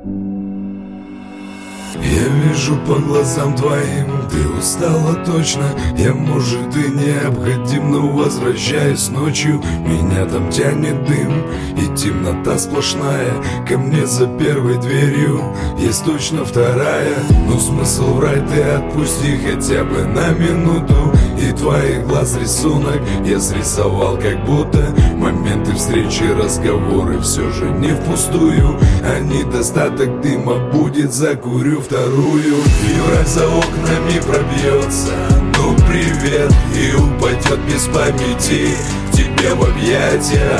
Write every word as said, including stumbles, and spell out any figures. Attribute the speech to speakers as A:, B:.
A: Я вижу по глазам твоим, ты устала точно. Я, может, и необходим, но возвращаюсь ночью. Меня там тянет дым и темнота сплошная. Ко мне за первой дверью есть точно вторая. Ну смысл врать, ты отпусти хотя бы на минуту. И твоих глаз рисунок я срисовал, как будто моменты встречи, разговоры все же не впустую. А недостаток дыма будет, закурю вторую. Февраль за окнами пробьется, ну привет, и упадет без памяти к тебе в объятия.